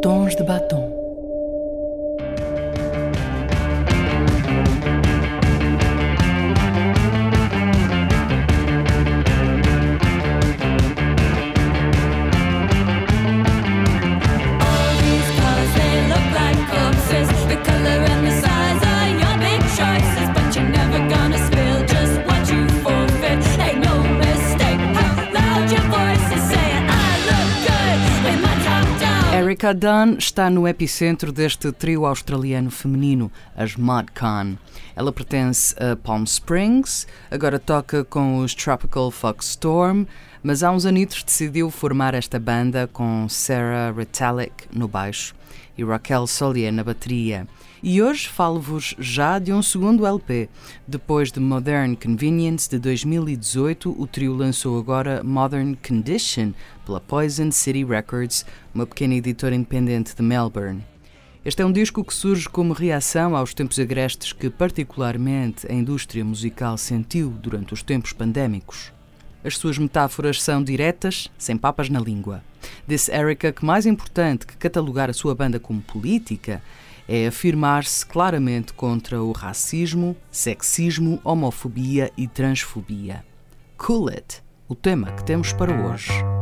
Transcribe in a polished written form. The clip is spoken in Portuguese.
Tons de batom. Erykah Dunn está no epicentro deste trio australiano feminino, as Mod Con. Ela pertence a Palm Springs, agora toca com os Tropical Foxstorm, mas há uns anitos decidiu formar esta banda com Sarah Retallick no baixo e Raquel Solier na bateria. E hoje falo-vos já de um segundo LP. Depois de Modern Convenience de 2018, o trio lançou agora Modern Condition pela Poison City Records, uma pequena editora independente de Melbourne. Este é um disco que surge como reação aos tempos agrestes que particularmente a indústria musical sentiu durante os tempos pandémicos. As suas metáforas são diretas, sem papas na língua. Disse Erykah que mais importante que catalogar a sua banda como política é afirmar-se claramente contra o racismo, sexismo, homofobia e transfobia. Cool It, o tema que temos para hoje.